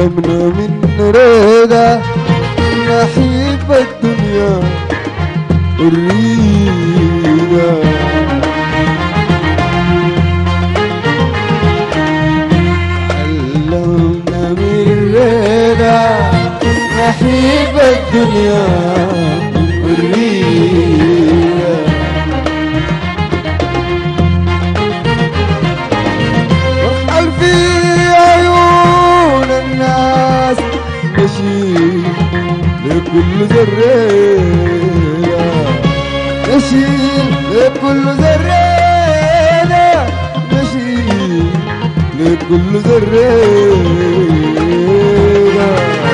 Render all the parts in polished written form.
علمنا من رضا نحب الدنيا والريدة. علمنا من رضا نحب الدنيا والريدة. وارحل في عيون الناس نشيل لكل ذرينا، نشيل لكل ذرينا، نشيل لكل ذرينا.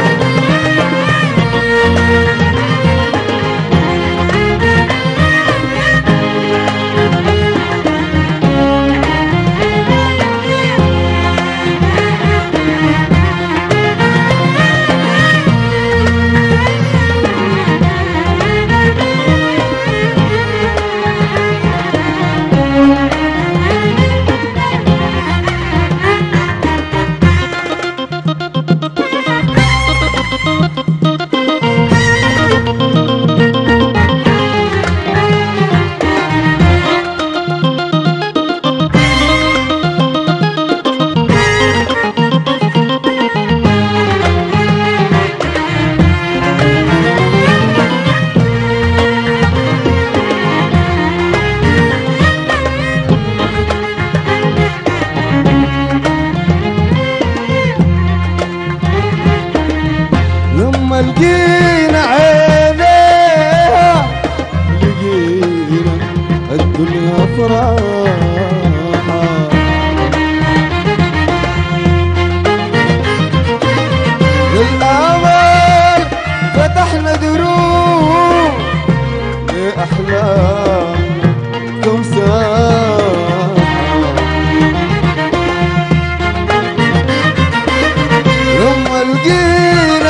لما لقينا عينيها لقينا الدنيا فراحة، للآمال فتحنا دروب لأحلام تمساح. لما لقينا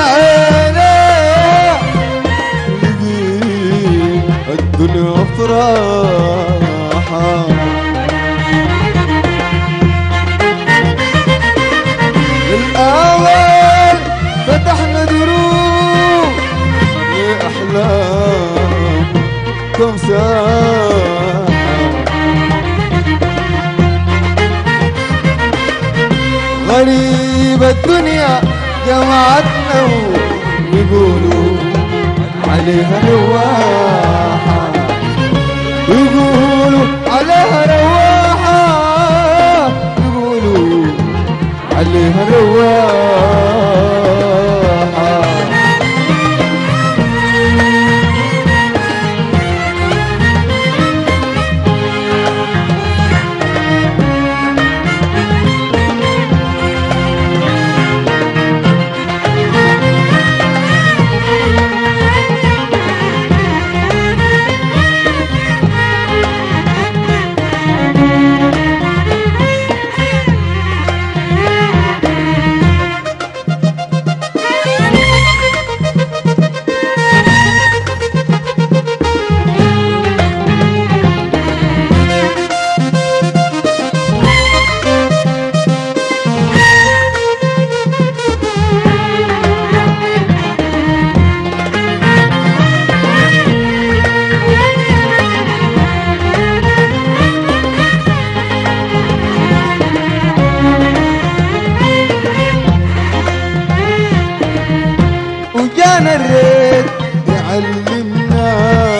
الدنيا فراحة، للآوال فتحنا دروب لأحلام تمساح. غريب الدنيا جمعتنا ويقولوا عليها رواحة، يقولوا عليها رواحة، يقولوا عليها رواحة. وجانا الريت يعلمنا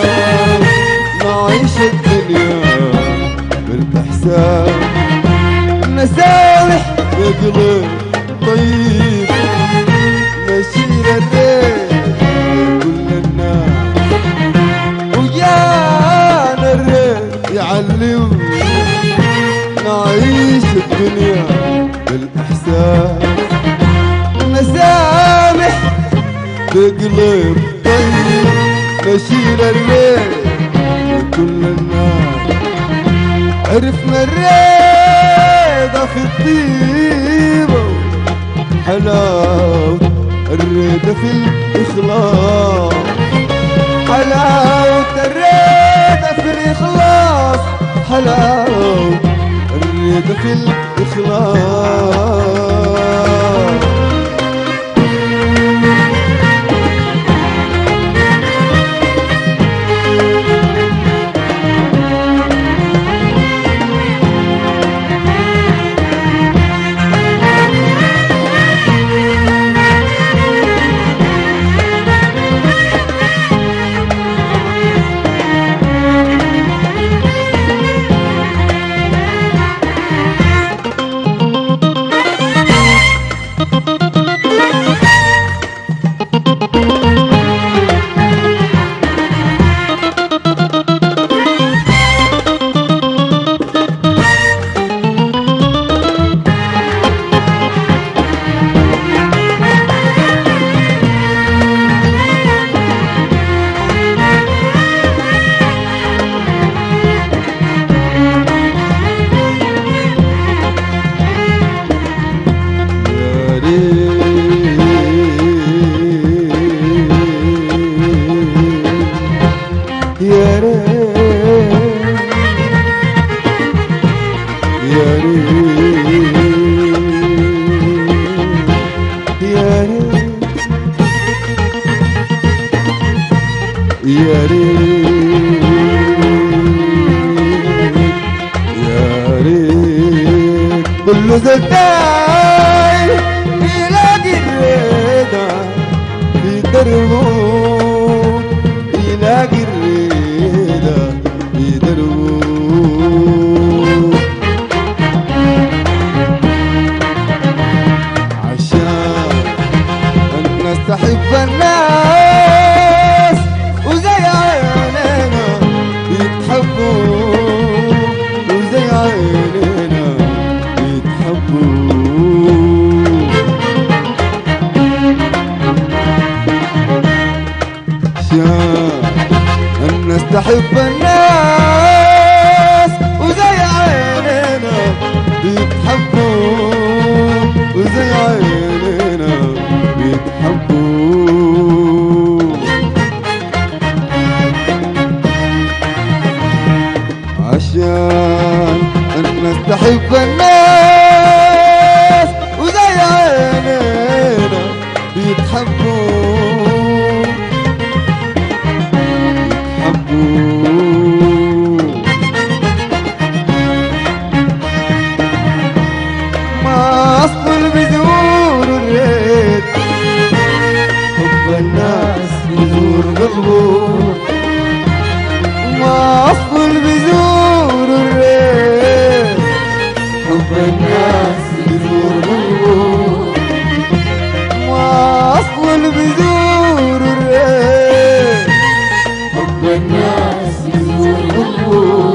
نعيش الدنيا بالإحسان، نسامح بقلب طيب، نشيل الريت كل الناس. وجانا الريت يعلمنا نعيش الدنيا بالإحسان، نسامح بقلب طيب، نشيل الريت لكل الناس. عرفنا الريضة في الطيبة، حلاوة الريضة في الإخلاص، حلاوة الريضة في الإخلاص، حلاوة الريضة في الإخلاص. ريت يا ريت يا ريت يا ريت كل زلتاي يلاقي الرضا في دربه يلاقي الرضا في دربه عشان الناس تحب الناس وزي عينينا يتحبوا وزي عينينا يتحبوا عشان الناس تحب الناس وزي عينينا يتحبوا وزي عينينا يتحبوا عشان الناس تحب الناس وزي عينينا يتحبوا ما أصل بزور الريت حب الناس يزور قلبه ما أصل بزور الريت حب الناس يزور قلبه ما أصل بزور الريت حب الناس يزور قلبه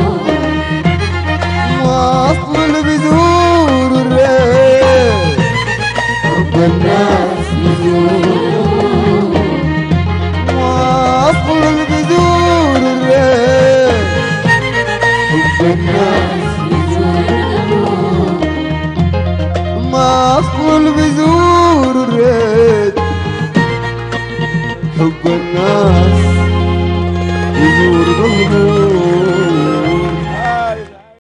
ما أصل بزور الريت حب الناس يزور ما أصل بزور الريت حب الناس يزور ما أصل بزور الريت حب الناس